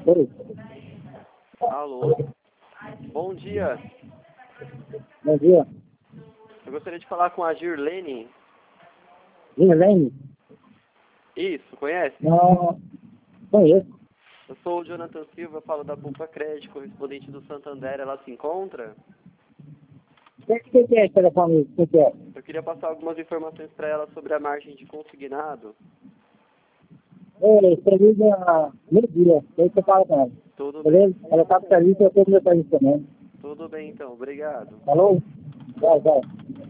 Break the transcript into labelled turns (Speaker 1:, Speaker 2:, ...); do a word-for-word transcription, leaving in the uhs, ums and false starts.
Speaker 1: Oi.
Speaker 2: Alô? Bom dia.
Speaker 1: Bom dia.
Speaker 2: Eu gostaria de falar com a Girlene.
Speaker 1: Girlene?
Speaker 2: Isso, conhece?
Speaker 1: Não, conheço.
Speaker 2: Eu sou o Jonathan Silva, falo da Poupa Crédito, correspondente do Santander. Ela se encontra?
Speaker 1: O que, que, que é esse telefone? O que, que é?
Speaker 2: Eu queria passar algumas informações para ela sobre a margem de consignado.
Speaker 1: É, escrevi na meio dia. Daí você fala com ela.
Speaker 2: Tudo bem.
Speaker 1: Beleza? Ela tá pro serviço, eu tô pro meu serviço também.
Speaker 2: Tudo bem, então. Obrigado.
Speaker 1: Falou? Vai, vai.